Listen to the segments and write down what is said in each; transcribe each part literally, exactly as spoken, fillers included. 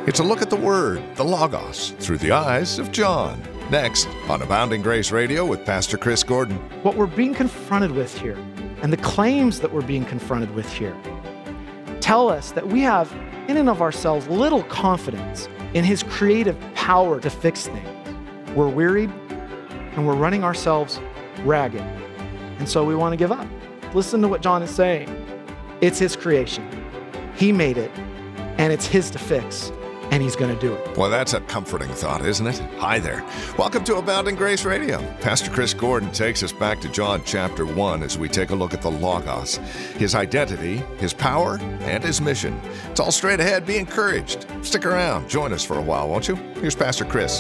It's a look at the Word, the Logos, through the eyes of John. Next, on Abounding Grace Radio with Pastor Chris Gordon. What we're being confronted with here, and the claims that we're being confronted with here, tell us that we have, in and of ourselves, little confidence in His creative power to fix things. We're wearied, and we're running ourselves ragged, and so we want to give up. Listen to what John is saying. It's His creation. He made it, and it's His to fix. And He's going to do it. Well, that's a comforting thought, isn't it? Hi there. Welcome to Abounding Grace Radio. Pastor Chris Gordon takes us back to John chapter one as we take a look at the Logos, His identity, His power, and His mission. It's all straight ahead. Be encouraged. Stick around. Join us for a while, won't you? Here's Pastor Chris.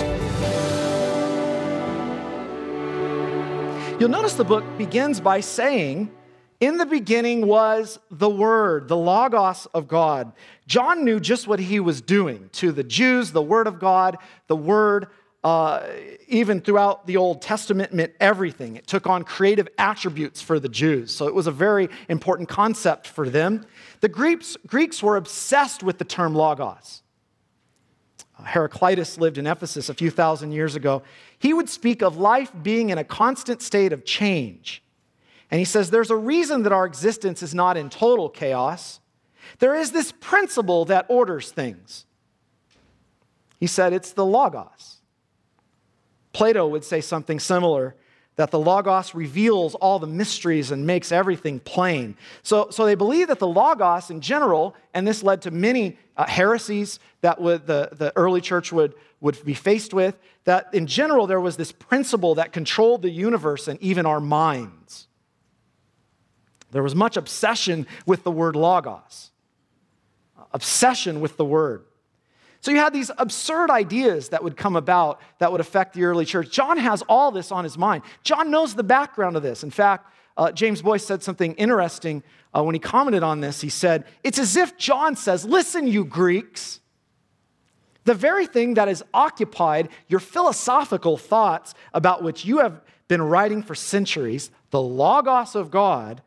You'll notice the book begins by saying, in the beginning was the Word, the Logos of God. John knew just what he was doing. To the Jews, the Word of God, the Word, uh, even throughout the Old Testament, meant everything. It took on creative attributes for the Jews. So it was a very important concept for them. The Greeks, Greeks were obsessed with the term Logos. Heraclitus lived in Ephesus a few thousand years ago. He would speak of life being in a constant state of change. And he says there's a reason that our existence is not in total chaos. There is this principle that orders things. He said it's the Logos. Plato would say something similar, that the Logos reveals all the mysteries and makes everything plain. So, so they believe that the Logos in general, and this led to many uh, heresies that would, the, the early church would, would be faced with, that in general there was this principle that controlled the universe and even our minds. There was much obsession with the word Logos. Obsession with the word. So you had these absurd ideas that would come about that would affect the early church. John has all this on his mind. John knows the background of this. In fact, uh, James Boyce said something interesting uh, when he commented on this. He said, it's as if John says, listen, you Greeks, the very thing that has occupied your philosophical thoughts about which you have been writing for centuries, the Logos of God,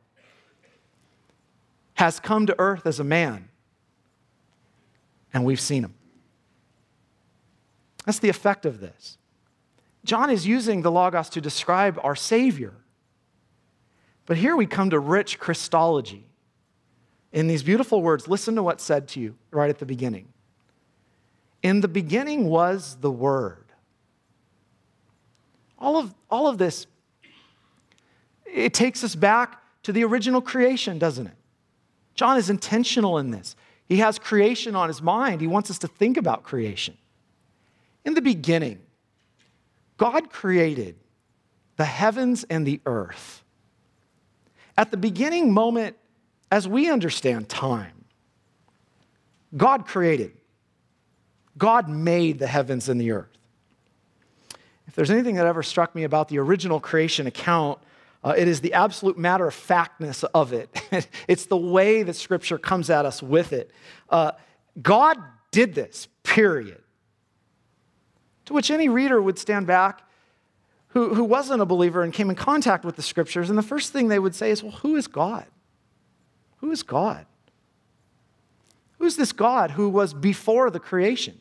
has come to earth as a man, and we've seen him. That's the effect of this. John is using the Logos to describe our Savior. But here we come to rich Christology. In these beautiful words, listen to what's said to you right at the beginning. In the beginning was the Word. All of, all of this, it takes us back to the original creation, doesn't it? John is intentional in this. He has creation on his mind. He wants us to think about creation. In the beginning, God created the heavens and the earth. At the beginning moment, as we understand time, God created. God made the heavens and the earth. If there's anything that ever struck me about the original creation account, Uh, it is the absolute matter-of-factness of it. It's the way that Scripture comes at us with it. Uh, God did this, period. To which any reader would stand back who, who wasn't a believer and came in contact with the Scriptures, and the first thing they would say is, well, who is God? Who is God? Who's this God who was before the creation?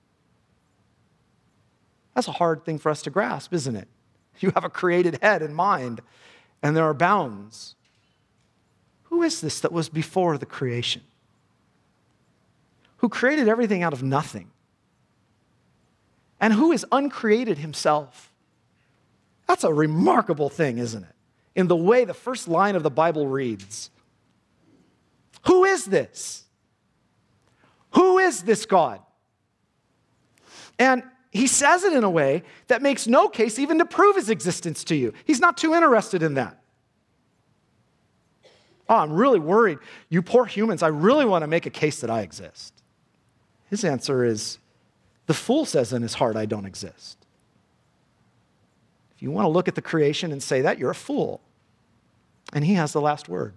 That's a hard thing for us to grasp, isn't it? You have a created head and mind, and there are bounds. Who is this that was before the creation? Who created everything out of nothing? And who is uncreated himself? That's a remarkable thing, isn't it? In the way the first line of the Bible reads. Who is this? Who is this God? And he says it in a way that makes no case even to prove his existence to you. He's not too interested in that. Oh, I'm really worried. You poor humans, I really want to make a case that I exist. His answer is, the fool says in his heart, I don't exist. If you want to look at the creation and say that, you're a fool. And he has the last word.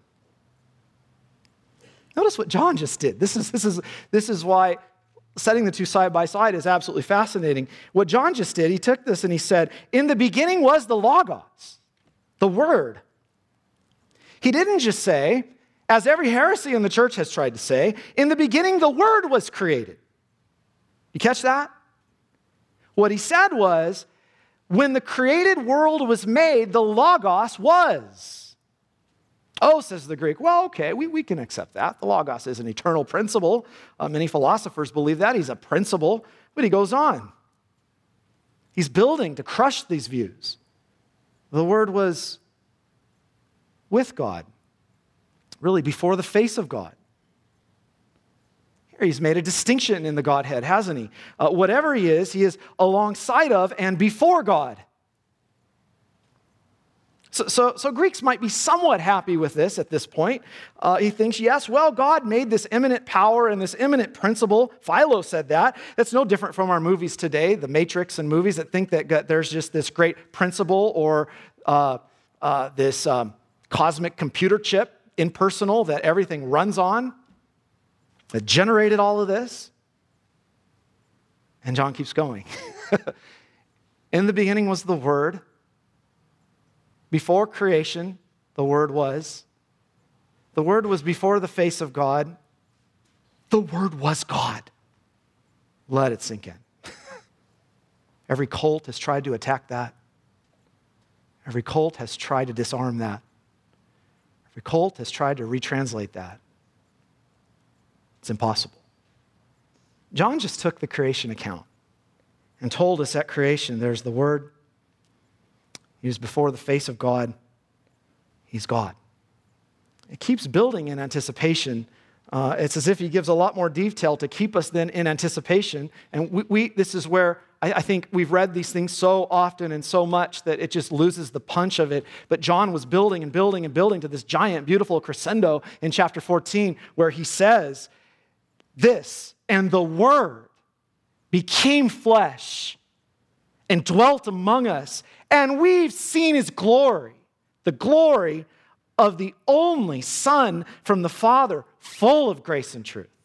Notice what John just did. This is, this is, this is why setting the two side by side is absolutely fascinating. What John just did, he took this and he said, in the beginning was the Logos, the Word. He didn't just say, as every heresy in the church has tried to say, in the beginning the Word was created. You catch that? What he said was, when the created world was made, the Logos was. Oh, says the Greek, well, okay, we, we can accept that. The Logos is an eternal principle. Uh, many philosophers believe that. He's a principle. But he goes on. He's building to crush these views. The Word was with God, really before the face of God. Here he's made a distinction in the Godhead, hasn't he? Uh, whatever he is, he is alongside of and before God. So, so, so Greeks might be somewhat happy with this at this point. Uh, he thinks, yes, well, God made this immanent power and this immanent principle. Philo said that. That's no different from our movies today, the Matrix and movies that think that there's just this great principle or uh, uh, this um, cosmic computer chip, impersonal, that everything runs on, that generated all of this. And John keeps going. In the beginning was the Word. Before creation, the Word was. The Word was before the face of God. The Word was God. Let it sink in. Every cult has tried to attack that. Every cult has tried to disarm that. Every cult has tried to retranslate that. It's impossible. John just took the creation account and told us at creation there's the Word. He was before the face of God. He's God. It keeps building in anticipation. Uh, it's as if he gives a lot more detail to keep us then in anticipation. And we, we this is where I, I think we've read these things so often and so much that it just loses the punch of it. But John was building and building and building to this giant, beautiful crescendo in chapter fourteen, where he says this, and the Word became flesh and dwelt among us, and we've seen his glory, the glory of the only Son from the Father, full of grace and truth.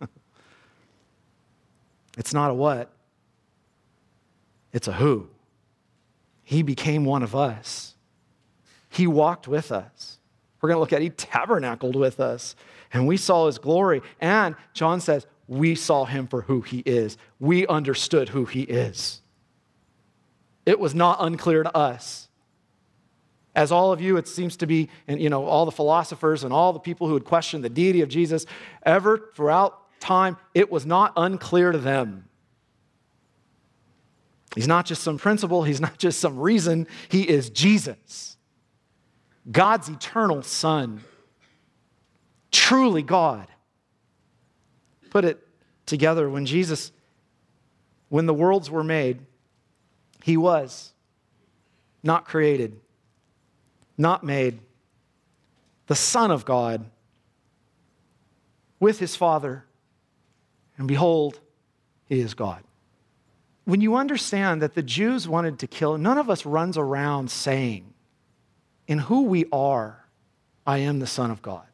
It's not a what, it's a who. He became one of us. He walked with us. We're going to look at, he tabernacled with us, and we saw his glory. And John says, we saw him for who he is. We understood who he is. It was not unclear to us. As all of you, it seems to be, and you know, all the philosophers and all the people who would question the deity of Jesus, ever throughout time, it was not unclear to them. He's not just some principle, he's not just some reason, he is Jesus, God's eternal Son, truly God. Put it together, when Jesus, when the worlds were made, he was not created, not made, the Son of God with his Father, and behold, he is God. When you understand that the Jews wanted to kill, none of us runs around saying, in who we are, I am the Son of God.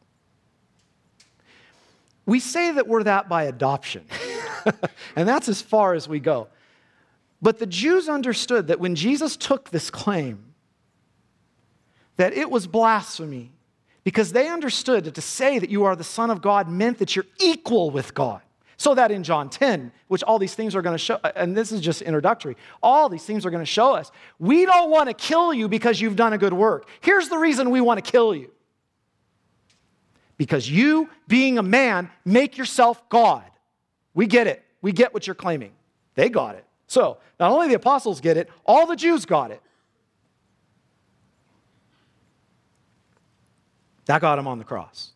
We say that we're that by adoption, and that's as far as we go. But the Jews understood that when Jesus took this claim, that it was blasphemy, because they understood that to say that you are the Son of God meant that you're equal with God. So that in John ten, which all these things are going to show, and this is just introductory, all these things are going to show us, we don't want to kill you because you've done a good work. Here's the reason we want to kill you. Because you, being a man, make yourself God. We get it. We get what you're claiming. They got it. So, not only the apostles get it, all the Jews got it. That got him on the cross.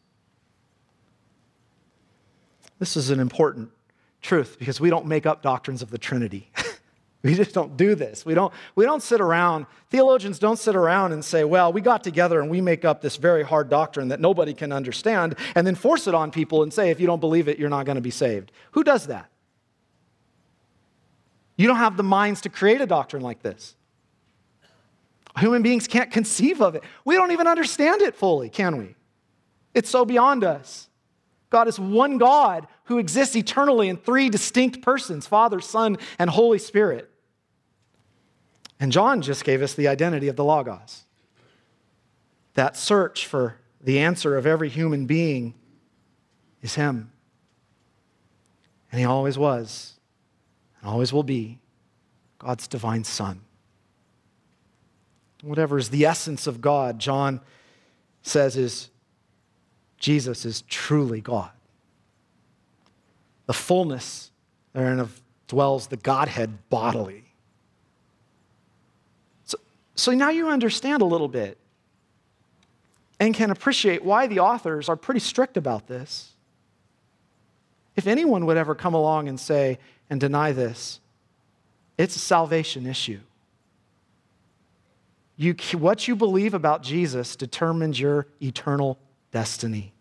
This is an important truth because we don't make up doctrines of the Trinity. We just don't do this. We don't, we don't sit around, theologians don't sit around and say, well, we got together and we make up this very hard doctrine that nobody can understand and then force it on people and say, if you don't believe it, you're not going to be saved. Who does that? You don't have the minds to create a doctrine like this. Human beings can't conceive of it. We don't even understand it fully, can we? It's so beyond us. God is one God who exists eternally in three distinct persons, Father, Son, and Holy Spirit. And John just gave us the identity of the Logos. That search for the answer of every human being is him. And he always was. and always will be God's divine Son. Whatever is the essence of God, John says, is Jesus is truly God. The fullness therein of dwells the Godhead bodily. So, so now you understand a little bit and can appreciate why the authors are pretty strict about this. If anyone would ever come along and say and deny this, it's a salvation issue. You, what you believe about Jesus determines your eternal destiny.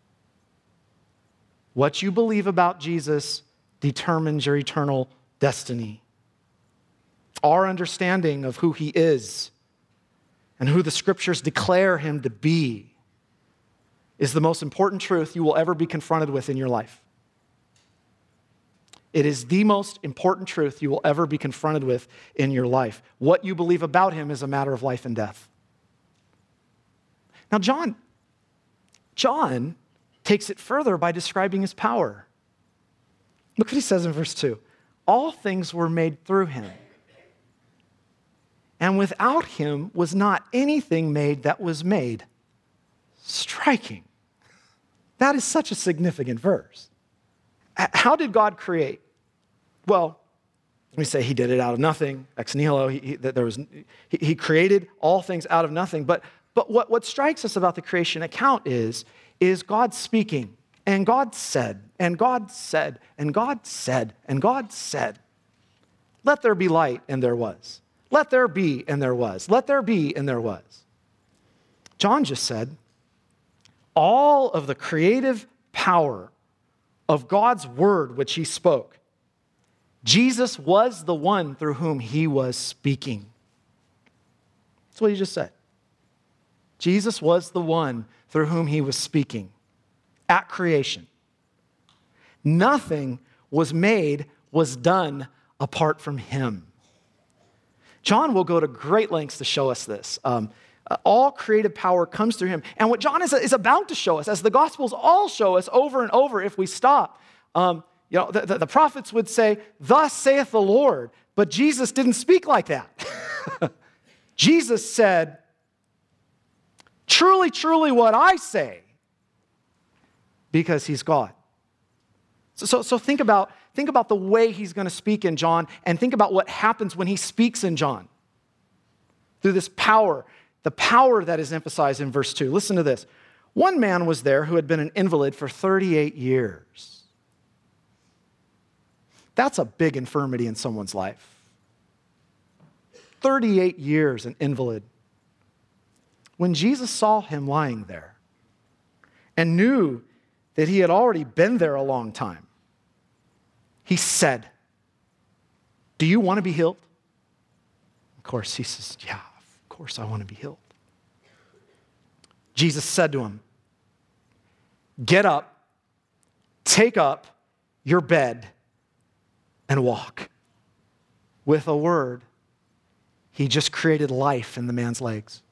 What you believe about Jesus determines your eternal destiny. Our understanding of who he is and who the scriptures declare him to be is the most important truth you will ever be confronted with in your life. It is the most important truth you will ever be confronted with in your life. What you believe about him is a matter of life and death. Now, John, John takes it further by describing his power. Look what he says in verse two. All things were made through him, and without him was not anything made that was made. Striking. That is such a significant verse. How did God create? Well, we say he did it out of nothing, ex nihilo. He, he, there was, he, he created all things out of nothing. But, but what, what strikes us about the creation account is, is God speaking, and God said, and God said, and God said, and God said, let there be light, and there was. Let there be, and there was. Let there be, and there was. John just said, all of the creative power of God's word which he spoke, Jesus was the one through whom he was speaking. That's what he just said. Jesus was the one through whom he was speaking at creation. Nothing was made, was done apart from him. John will go to great lengths to show us this. Um, all creative power comes through him. And what John is, is about to show us, as the Gospels all show us over and over if we stop, um, you know, the, the, the prophets would say, thus saith the Lord. But Jesus didn't speak like that. Jesus said, truly, truly what I say, because he's God. So, so, so think about, think about the way he's going to speak in John, and think about what happens when he speaks in John. Through this power, the power that is emphasized in verse two. Listen to this. One man was there who had been an invalid for thirty-eight years. That's a big infirmity in someone's life. thirty-eight years an invalid. When Jesus saw him lying there and knew that he had already been there a long time, he said, do you want to be healed? Of course, he says, yeah, of course I want to be healed. Jesus said to him, get up, take up your bed, and walk. With a word, he just created life in the man's legs.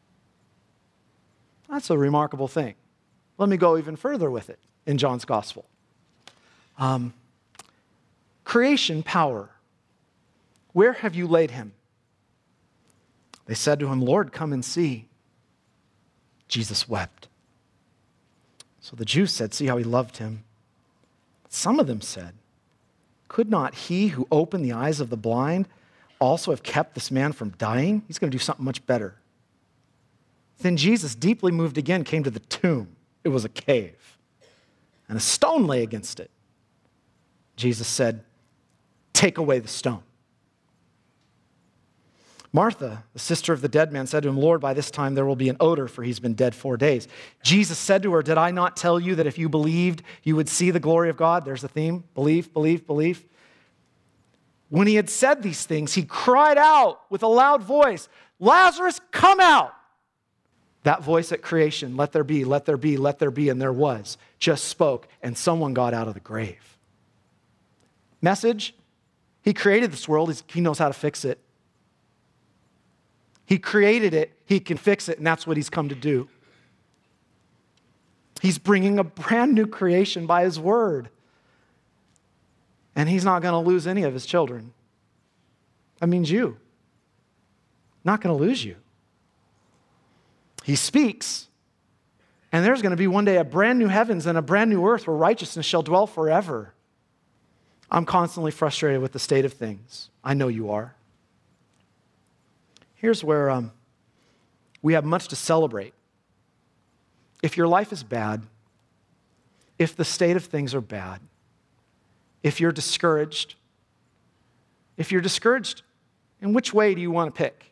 That's a remarkable thing. Let me go even further with it in John's gospel. Um, creation power. Where have you laid him? They said to him, Lord, come and see. Jesus wept. So the Jews said, see how he loved him. But some of them said, could not he who opened the eyes of the blind also have kept this man from dying? He's going to do something much better. Then Jesus, deeply moved again, came to the tomb. It was a cave, and a stone lay against it. Jesus said, take away the stone. Martha, the sister of the dead man, said to him, Lord, by this time there will be an odor, for he's been dead four days. Jesus said to her, did I not tell you that if you believed, you would see the glory of God? There's the theme, belief, belief, belief. When he had said these things, he cried out with a loud voice, Lazarus, come out. That voice at creation, let there be, let there be, let there be, and there was, just spoke, and someone got out of the grave. Message, he created this world, he knows how to fix it. He created it, he can fix it, and that's what he's come to do. He's bringing a brand new creation by his word. And he's not going to lose any of his children. That means you. Not going to lose you. He speaks, and there's going to be one day a brand new heavens and a brand new earth where righteousness shall dwell forever. I'm constantly frustrated with the state of things. I know you are. Here's where um, we have much to celebrate. If your life is bad, if the state of things are bad, if you're discouraged, if you're discouraged, in which way do you want to pick?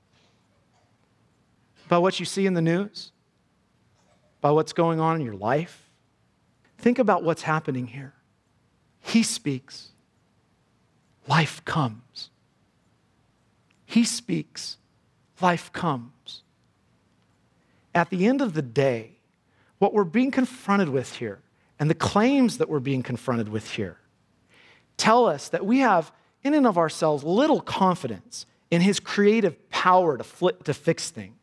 By what you see in the news? By what's going on in your life? Think about what's happening here. He speaks. Life comes. He speaks. Life comes. At the end of the day, what we're being confronted with here, and the claims that we're being confronted with here, tell us that we have, in and of ourselves, little confidence in his creative power to, flip, to fix things.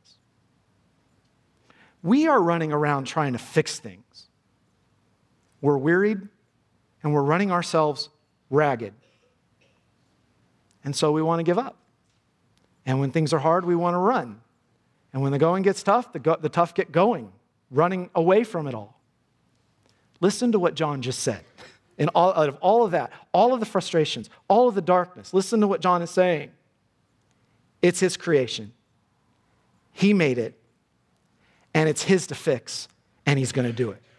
We are running around trying to fix things. We're wearied, and we're running ourselves ragged. And so we want to give up. And when things are hard, we want to run. And when the going gets tough, the, go- the tough get going, running away from it all. Listen to what John just said. And all, out of all of that, all of the frustrations, all of the darkness, listen to what John is saying. It's his creation. He made it, and it's his to fix, and he's going to do it.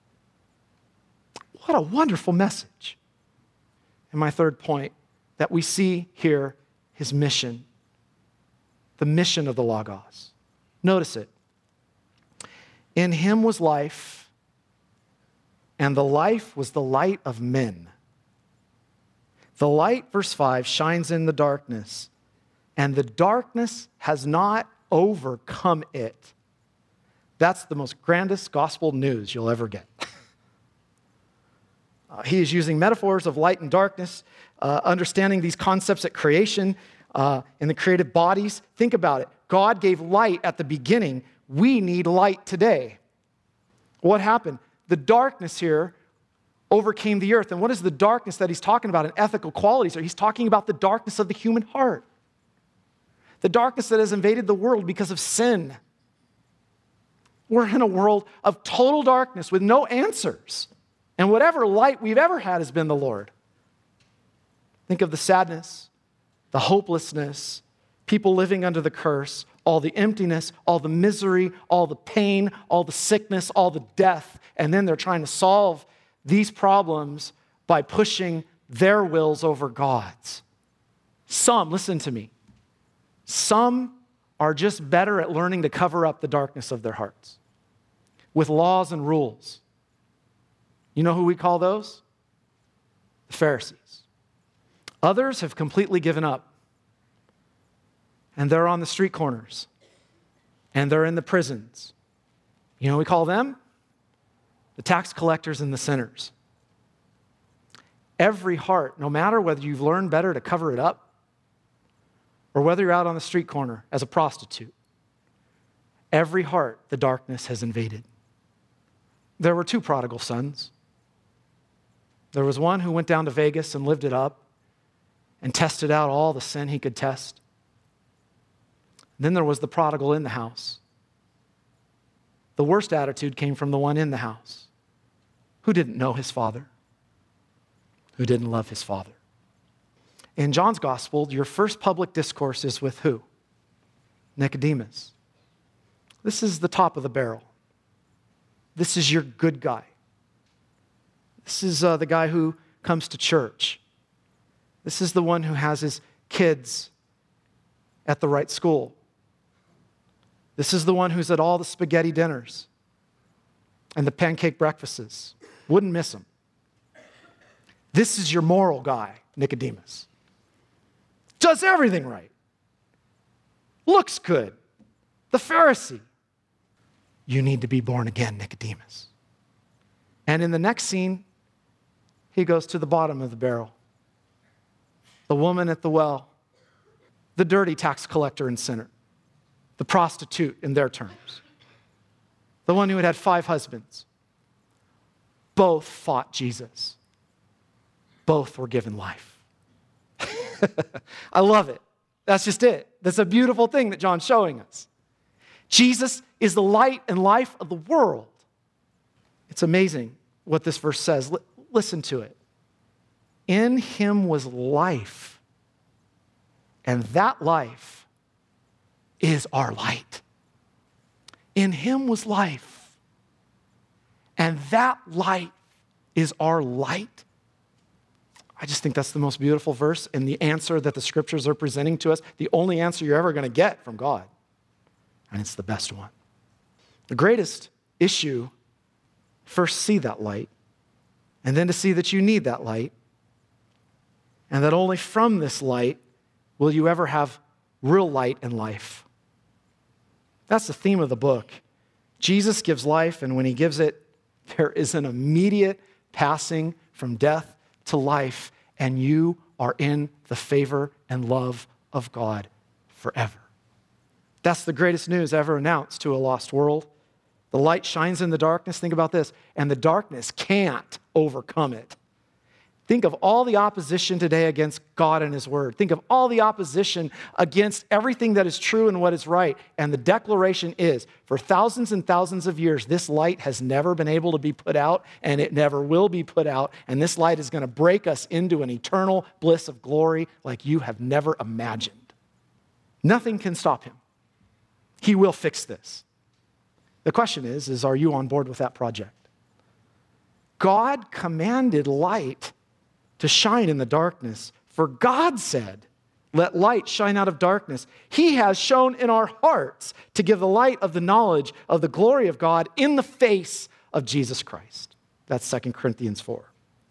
What a wonderful message. And my third point, that we see here his mission, the mission of the Logos. Notice it. In him was life, and the life was the light of men. The light, verse five, shines in the darkness, and the darkness has not overcome it. That's the most grandest gospel news you'll ever get. uh, he is using metaphors of light and darkness, uh, understanding these concepts at creation, uh, in the created bodies. Think about it. God gave light at the beginning. We need light today. What happened? The darkness here overcame the earth. And what is the darkness that he's talking about in ethical qualities? Or he's talking about the darkness of the human heart. The darkness that has invaded the world because of sin. We're in a world of total darkness with no answers. And whatever light we've ever had has been the Lord. Think of the sadness, the hopelessness, people living under the curse, all the emptiness, all the misery, all the pain, all the sickness, all the death. And then they're trying to solve these problems by pushing their wills over God's. Some, listen to me, some are just better at learning to cover up the darkness of their hearts with laws and rules. You know who we call those? The Pharisees. Others have completely given up. And they're on the street corners. And they're in the prisons. You know what we call them? The tax collectors and the sinners. Every heart, no matter whether you've learned better to cover it up, or whether you're out on the street corner as a prostitute, every heart the darkness has invaded. There were two prodigal sons. There was one who went down to Vegas and lived it up and tested out all the sin he could test. Then there was the prodigal in the house. The worst attitude came from the one in the house who didn't know his father, who didn't love his father. In John's gospel, your first public discourse is with who? Nicodemus. This is the top of the barrel. This is your good guy. This is uh, the guy who comes to church. This is the one who has his kids at the right school. This is the one who's at all the spaghetti dinners and the pancake breakfasts. Wouldn't miss him. This is your moral guy, Nicodemus. Does everything right. Looks good. The Pharisee. You need to be born again, Nicodemus. And in the next scene, he goes to the bottom of the barrel. The woman at the well, the dirty tax collector and sinner, the prostitute in their terms, the one who had had five husbands. Both fought Jesus. both were given life. I love it. That's just it. That's a beautiful thing that John's showing us. Jesus is the light and life of the world. It's amazing what this verse says. L- listen to it. In him was life, and that life is our light. In him was life, and that light is our light. I just think that's the most beautiful verse and the answer that the scriptures are presenting to us, the only answer you're ever going to get from God. And it's the best one. The greatest issue, first see that light, and then to see that you need that light, and that only from this light will you ever have real light in life. That's the theme of the book. Jesus gives life, and when he gives it, there is an immediate passing from death to life, and you are in the favor and love of God forever. That's the greatest news ever announced to a lost world. The light shines in the darkness. Think about this. And the darkness can't overcome it. Think of all the opposition today against God and his word. Think of all the opposition against everything that is true and what is right. And the declaration is, for thousands and thousands of years, this light has never been able to be put out, and it never will be put out. And this light is going to break us into an eternal bliss of glory like you have never imagined. Nothing can stop him. He will fix this. The question is, is are you on board with that project? God commanded light to shine in the darkness. For God said, let light shine out of darkness. He has shown in our hearts to give the light of the knowledge of the glory of God in the face of Jesus Christ. That's Second Corinthians four.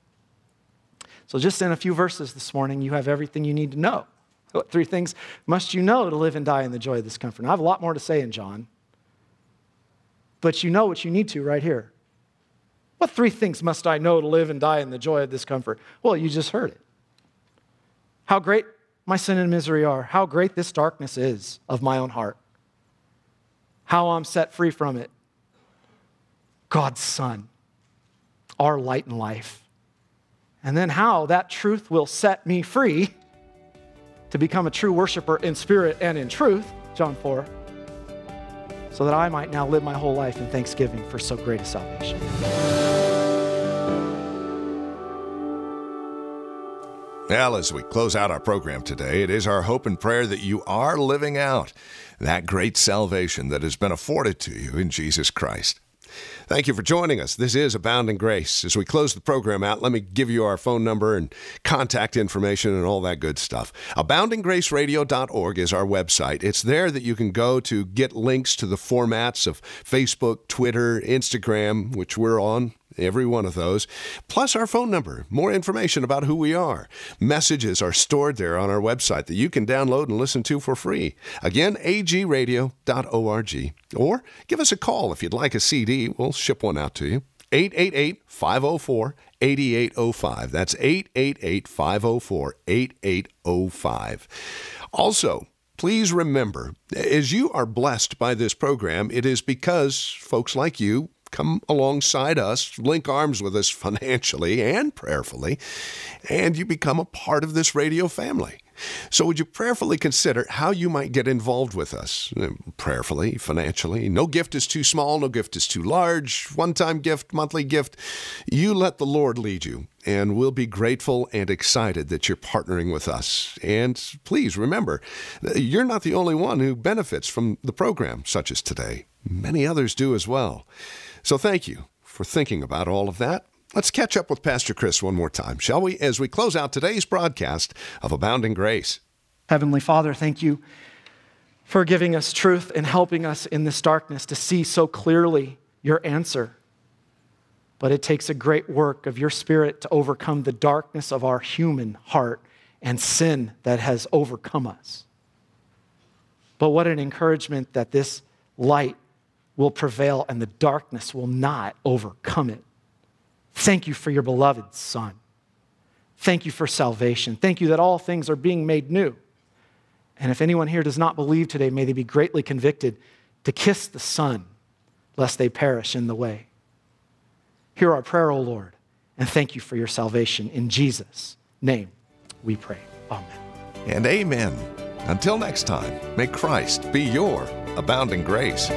So just in a few verses this morning, you have everything you need to know. What three things must you know to live and die in the joy of this comfort? Now, I have a lot more to say in John, but you know what you need to right here. What three things must I know to live and die in the joy of this comfort? Well, you just heard it. How great my sin and misery are. How great this darkness is of my own heart. How I'm set free from it. God's Son, our light and life. And then how that truth will set me free to become a true worshiper in spirit and in truth, John four, so that I might now live my whole life in thanksgiving for so great a salvation. Well, as we close out our program today, it is our hope and prayer that you are living out that great salvation that has been afforded to you in Jesus Christ. Thank you for joining us. This is Abounding Grace. As we close the program out, let me give you our phone number and contact information and all that good stuff. abounding grace radio dot org is our website. It's there that you can go to get links to the formats of Facebook, Twitter, Instagram, which we're on, every one of those, plus our phone number, more information about who we are. Messages are stored there on our website that you can download and listen to for free. Again, a g radio dot org. Or give us a call if you'd like a C D. We'll ship one out to you. eight eight eight, five oh four, eight eight oh five. That's eight eight eight, five oh four, eight eight oh five. Also, please remember, as you are blessed by this program, it is because folks like you come alongside us, link arms with us financially and prayerfully, and you become a part of this radio family. So would you prayerfully consider how you might get involved with us? Prayerfully, financially. No gift is too small, no gift is too large. One-time gift, monthly gift. You let the Lord lead you, and we'll be grateful and excited that you're partnering with us. And please remember, you're not the only one who benefits from the program, such as today. Many others do as well. So thank you for thinking about all of that. Let's catch up with Pastor Chris one more time, shall we, as we close out today's broadcast of Abounding Grace. Heavenly Father, thank you for giving us truth and helping us in this darkness to see so clearly your answer. But it takes a great work of your Spirit to overcome the darkness of our human heart and sin that has overcome us. But what an encouragement that this light will prevail and the darkness will not overcome it. Thank you for your beloved Son. Thank you for salvation. Thank you that all things are being made new. And if anyone here does not believe today, may they be greatly convicted to kiss the Son, lest they perish in the way. Hear our prayer, O Lord, And thank you for your salvation. In Jesus' name we pray. Amen. And amen. Until next time, may Christ be your abounding grace.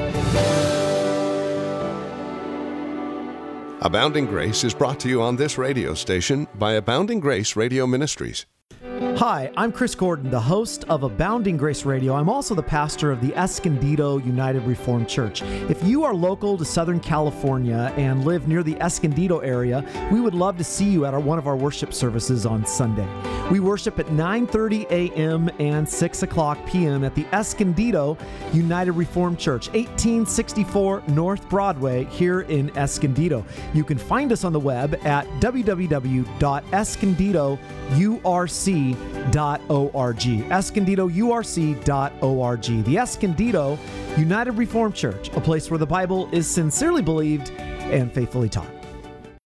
Abounding Grace is brought to you on this radio station by Abounding Grace Radio Ministries. Hi, I'm Chris Gordon, the host of Abounding Grace Radio. I'm also the pastor of the Escondido United Reformed Church. If you are local to Southern California and live near the Escondido area, we would love to see you at our, one of our worship services on Sunday. We worship at nine thirty a.m. and six o'clock p.m. at the Escondido United Reformed Church, eighteen sixty-four North Broadway here in Escondido. You can find us on the web at w w w dot escondido u r c dot org. escondido u r c dot org. The Escondido United Reformed Church, a place where the Bible is sincerely believed and faithfully taught.